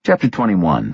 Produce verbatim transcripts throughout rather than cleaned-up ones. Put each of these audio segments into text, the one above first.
Chapter twenty-one.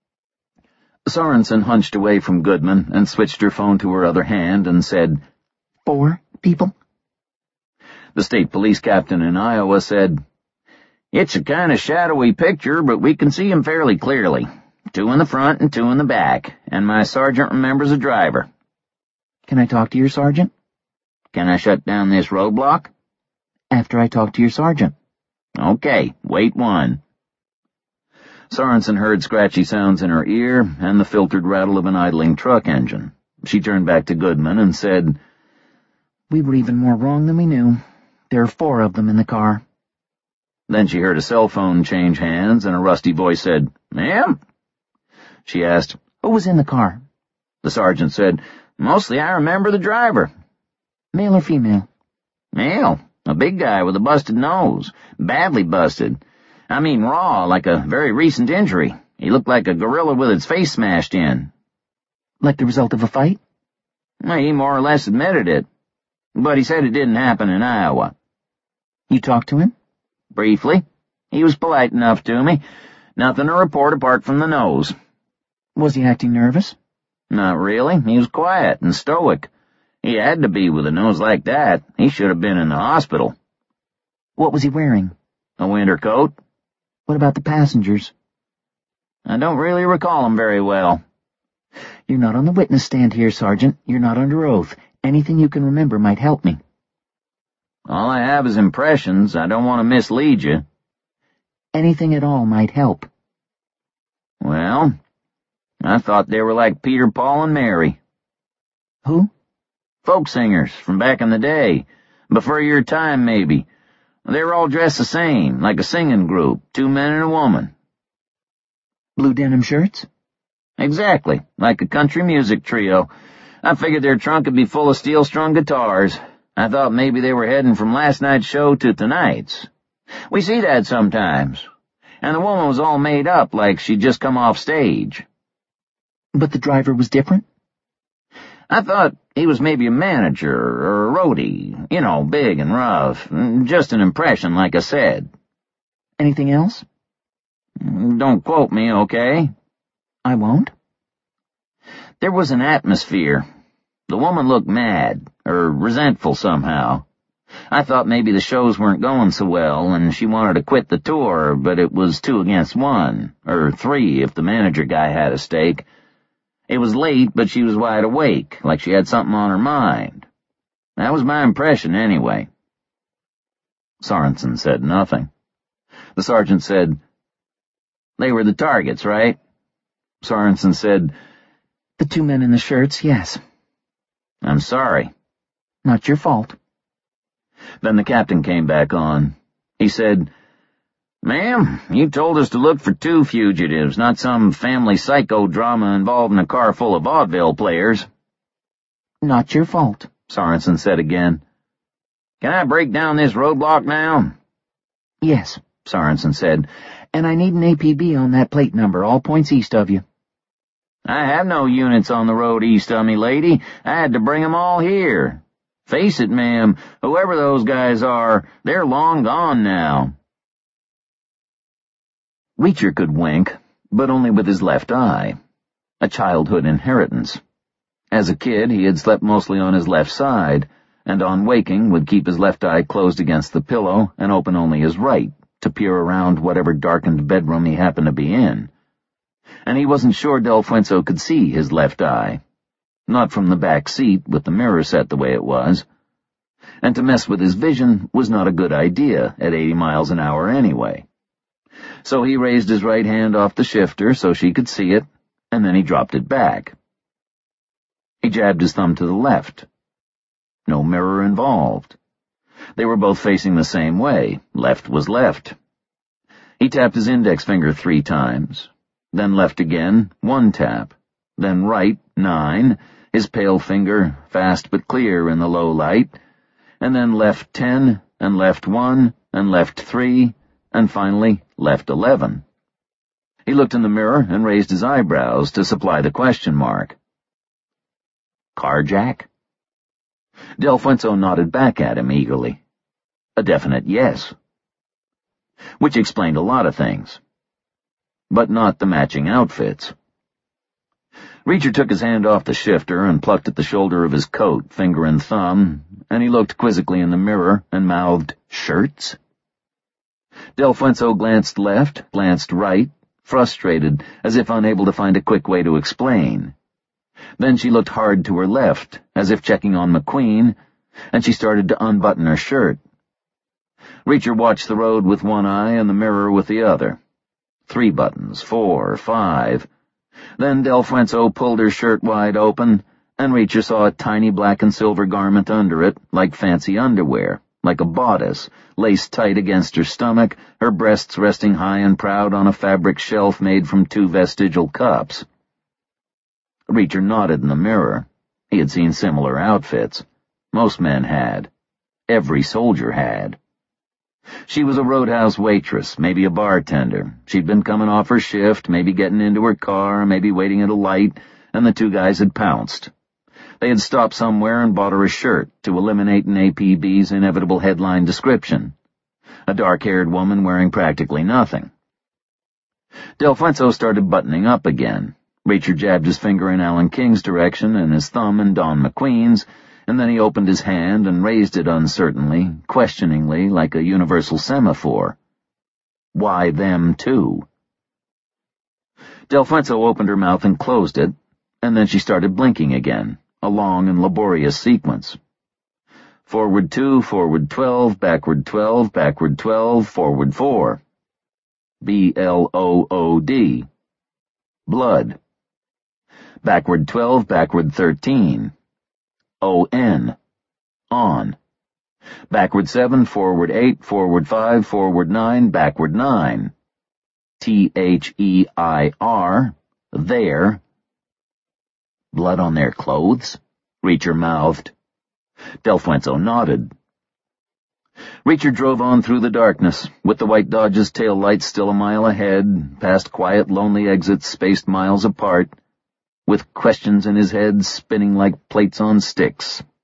Sorensen hunched away from Goodman and switched her phone to her other hand and said, Four people? The state police captain in Iowa said, It's a kind of shadowy picture, but we can see 'em fairly clearly. Two in the front and two in the back, and my sergeant remembers the driver. Can I talk to your sergeant? Can I shut down this roadblock? After I talk to your sergeant. Okay, wait one. Sorensen heard scratchy sounds in her ear and the filtered rattle of an idling truck engine. She turned back to Goodman and said, We were even more wrong than we knew. There are four of them in the car. Then she heard a cell phone change hands and a rusty voice said, Ma'am? She asked, Who was in the car? The sergeant said, Mostly I remember the driver. Male or female? Male. A big guy with a busted nose. Badly busted. I mean raw, like a very recent injury. He looked like a gorilla with its face smashed in. Like the result of a fight? Well, he more or less admitted it. But he said it didn't happen in Iowa. You talked to him? Briefly. He was polite enough to me. Nothing to report apart from the nose. Was he acting nervous? Not really. He was quiet and stoic. He had to be with a nose like that. He should have been in the hospital. What was he wearing? A winter coat. What about the passengers? I don't really recall him very well. You're not on the witness stand here, Sergeant. You're not under oath. Anything you can remember might help me. All I have is impressions. I don't want to mislead you. Anything at all might help. Well, I thought they were like Peter, Paul, and Mary. Who? Folk singers from back in the day. Before your time, maybe. They were all dressed the same, like a singing group, two men and a woman. Blue denim shirts? Exactly, like a country music trio. I figured their trunk would be full of steel-strung guitars. I thought maybe they were heading from last night's show to tonight's. We see that sometimes. And the woman was all made up like she'd just come off stage. But the driver was different? I thought he was maybe a manager or a roadie, you know, big and rough. Just an impression, like I said. Anything else? Don't quote me, okay? I won't. There was an atmosphere. The woman looked mad, or resentful somehow. I thought maybe the shows weren't going so well, and she wanted to quit the tour, but it was two against one, or three if the manager guy had a stake. It was late, but she was wide awake, like she had something on her mind. That was my impression, anyway. Sorensen said nothing. The sergeant said, They were the targets, right? Sorensen said, The two men in the shirts, yes. I'm sorry. Not your fault. Then the captain came back on. He said, Ma'am, you told us to look for two fugitives, not some family psychodrama involving a car full of vaudeville players. Not your fault, Sorensen said again. Can I break down this roadblock now? Yes, Sorensen said. And I need an A P B on that plate number, all points east of you. I have no units on the road east of me, lady. I had to bring 'em all here. Face it, ma'am, whoever those guys are, they're long gone now. Reacher could wink, but only with his left eye. A childhood inheritance. As a kid, he had slept mostly on his left side, and on waking would keep his left eye closed against the pillow and open only his right, to peer around whatever darkened bedroom he happened to be in. And he wasn't sure Del Fuenzo could see his left eye. Not from the back seat, with the mirror set the way it was. And to mess with his vision was not a good idea at eighty miles an hour anyway. So he raised his right hand off the shifter so she could see it, and then he dropped it back. He jabbed his thumb to the left. No mirror involved. They were both facing the same way. Left was left. He tapped his index finger three times, then left again, one tap, then right, nine, his pale finger, fast but clear in the low light, and then left ten, and left one, and left three, and finally left eleven. He looked in the mirror and raised his eyebrows to supply the question mark. Carjack? Del Fuenzo nodded back at him eagerly. A definite yes. Which explained a lot of things. but not the matching outfits. Reacher took his hand off the shifter and plucked at the shoulder of his coat, finger and thumb, and he looked quizzically in the mirror and mouthed, "Shirts?" Del Fuentzo glanced left, glanced right, frustrated, as if unable to find a quick way to explain. Then she looked hard to her left, as if checking on McQueen, and she started to unbutton her shirt. Reacher watched the road with one eye and the mirror with the other. Three buttons, four, five. Then Del Fuentzo pulled her shirt wide open, and Reacher saw a tiny black and silver garment under it, like fancy underwear, like a bodice, laced tight against her stomach, her breasts resting high and proud on a fabric shelf made from two vestigial cups. Reacher nodded in the mirror. He had seen similar outfits. Most men had. Every soldier had. She was a roadhouse waitress, maybe a bartender. She'd been coming off her shift, maybe getting into her car, maybe waiting at a light, and the two guys had pounced. They had stopped somewhere and bought her a shirt to eliminate an A P B's inevitable headline description. A dark-haired woman wearing practically nothing. Del Fuentzo started buttoning up again. Reacher jabbed his finger in Alan King's direction and his thumb in Don McQueen's, and then he opened his hand and raised it uncertainly, questioningly, like a universal semaphore. Why them too? Del Fuentzo opened her mouth and closed it, and then she started blinking again, a long and laborious sequence. Forward two, forward twelve, backward twelve, backward twelve, forward four. B L O O D. Blood. Backward twelve, backward thirteen. O N. On. Backward seven, forward eight, forward five, forward nine, backward nine. T H E I R. There. Blood on their clothes? Reacher mouthed. Del Fuentzo nodded. Reacher drove on through the darkness, with the white Dodge's tail lights still a mile ahead, past quiet, lonely exits spaced miles apart, with questions in his head spinning like plates on sticks.